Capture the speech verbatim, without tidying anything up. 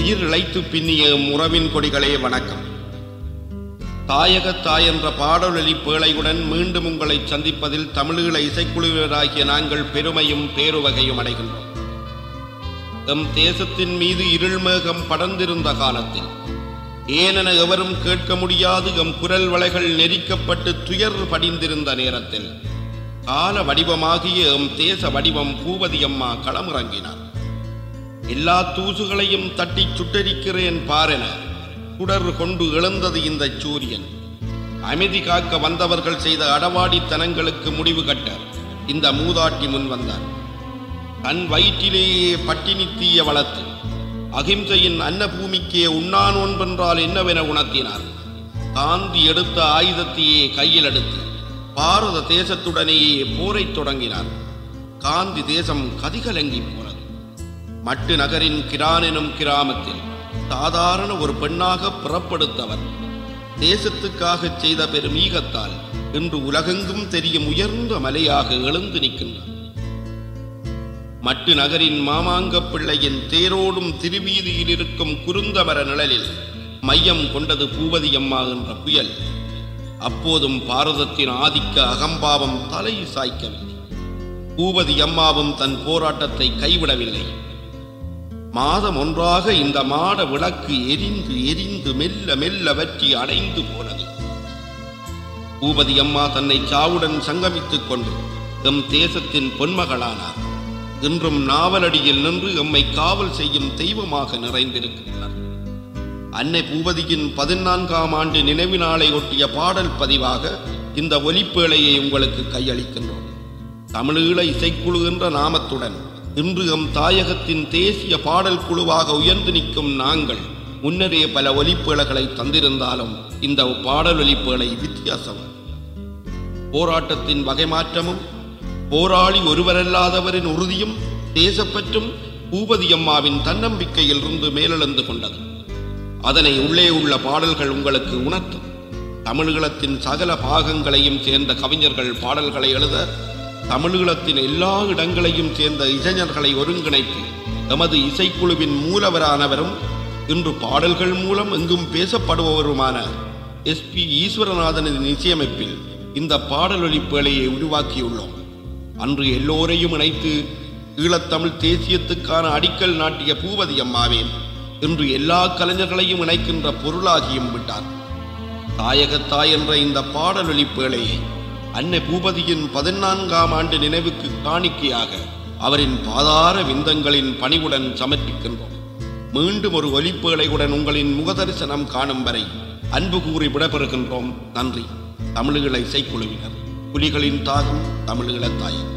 உயிர் இழைத்து பின்னிய உறவின் கொடிகளே வணக்கம். தாயகத்தாய் என்ற பாடலொலி பேழையுடன் மீண்டும் உங்களை சந்திப்பதில் தமிழீழ இசைக்குழுவினராகிய நாங்கள் பெருமையும் பேருவகையும் அடைகின்றோம். எம் தேசத்தின் மீது இருள்மேகம் படர்ந்திருந்த காலத்தில் ஏனென எவரும் கேட்க முடியாது எம் குரல் வளைகள் நெரிக்கப்பட்டு துயர் படிந்திருந்த நேரத்தில் கால வடிவமாகிய எம் தேச வடிவம் பூபதி அம்மா களமிறங்கினார். எல்லா தூசுகளையும் தட்டி சுட்டரிக்கிறேன் பாரென சுடர் கொண்டு எழுந்தது இந்த சூரியன். அமைதி காக்க வந்தவர்கள் செய்த அடவாடித்தனங்களுக்கு முடிவு கட்ட இந்த மூதாட்டி முன் வந்தார். தன் வயிற்றிலேயே பட்டினி தீய வளர்த்து அகிம்சையின் அன்னபூமிக்கே உண்ணான் ஒன்றென்றால் என்னவென உணர்த்தினார். காந்தி எடுத்த ஆயுதத்தையே கையில் எடுத்து பாரத தேசத்துடனேயே போரை தொடங்கினார். காந்தி தேசம் கதிகலங்கி போனது. மட்டு நகரின் கிரான் எனும் கிராமத்தில் சாதாரண ஒரு பெண்ணாக புறப்படுத்தவர் தேசத்துக்காக செய்த பெருமீகத்தால் இன்று உலகெங்கும் தெரியும் உயர்ந்த மலையாக எழுந்து நிற்கின்றார். மட்டு நகரின் மாமாங்க பிள்ளையின் தேரோடும் திருவீதியில் இருக்கும் குருந்தமர நிழலில் மையம் கொண்டது பூபதி அம்மா என்ற புயல். அப்போதும் பாரதத்தின் ஆதிக்க அகம்பாவம் தலை சாய்க்கவில்லை. பூபதி அம்மாவும் தன் போராட்டத்தை கைவிடவில்லை. மாதம் ஒன்றாக இந்த மாட விளக்கு எரிந்து எரிந்து மெல்ல மெல்ல வற்றி அடைந்து போனது. பூபதி அம்மா தன்னை சாவுடன் சங்கமித்துக் கொண்டு எம் தேசத்தின் பொன்மகளானார். இன்றும் நாவலடியில் நின்று எம்மை காவல் செய்யும் தெய்வமாக நிறைந்திருக்கின்றனர். அன்னை பூபதியின் பதினான்காம் ஆண்டு நினைவு நாளை ஒட்டிய பாடல் பதிவாக இந்த ஒலிப்பேழையை உங்களுக்கு கையளிக்கின்றோம். தமிழீழ இசைக்குழு என்ற நாமத்துடன் இன்று எம் தாயகத்தின் தேசிய பாடல் குழுவாக உயர்ந்து நிற்கும் நாங்கள் முன்னரே பல ஒலிப்பேழைகளை தந்திருந்தாலும் இந்த பாடல் ஒலிப்பேழை வித்தியாசம். போராட்டத்தின் வகை மாற்றமும் போராளி ஒருவரல்லாதவரின் உறுதியும் தேசப்பற்றும் பூபதி அம்மாவின் தன்னம்பிக்கையில் இருந்து மேலெழுந்து கொண்டது. அதனை உள்ளே உள்ள பாடல்கள் உங்களுக்கு உணர்த்தும். தமிழீழத்தின் சகல பாகங்களையும் சேர்ந்த கவிஞர்கள் பாடல்களை எழுத தமிழீழத்தின் எல்லா இடங்களையும் சேர்ந்த இளைஞர்களை ஒருங்கிணைத்து எமது இசைக்குழுவின் மூலவரானவரும் இன்று பாடல்கள் மூலம் எங்கும் பேசப்படுபவருமான எஸ் பி ஈஸ்வரநாதனின் இசையமைப்பில் இந்த பாடலொலி பேழையை உருவாக்கியுள்ளோம். அன்று எல்லோரையும் இணைத்து ஈழத்தமிழ் தேசியத்துக்கான அடிக்கல் நாட்டிய பூபதி அம்மாவே இன்று எல்லா கலைஞர்களையும் இணைக்கின்ற பொருளாகியும் விட்டார். தாயகத்தாய் என்ற இந்த பாடலொலி பேழையை அன்னை பூபதியின் பதினான்காம் ஆண்டு நினைவுக்கு காணிக்கையாக அவரின் பாதார விந்தங்களின் பணிவுடன் சமர்ப்பிக்கின்றோம். மீண்டும் ஒரு ஒலிப்பேழையுடன் உங்களின் முகதரிசனம் காணும் வரை அன்பு கூறி விடைபெறுகின்றோம். நன்றி. தமிழீழ இசைக்குழுவினர். புலிகளின் தாகம் தமிழீழ தாயம்.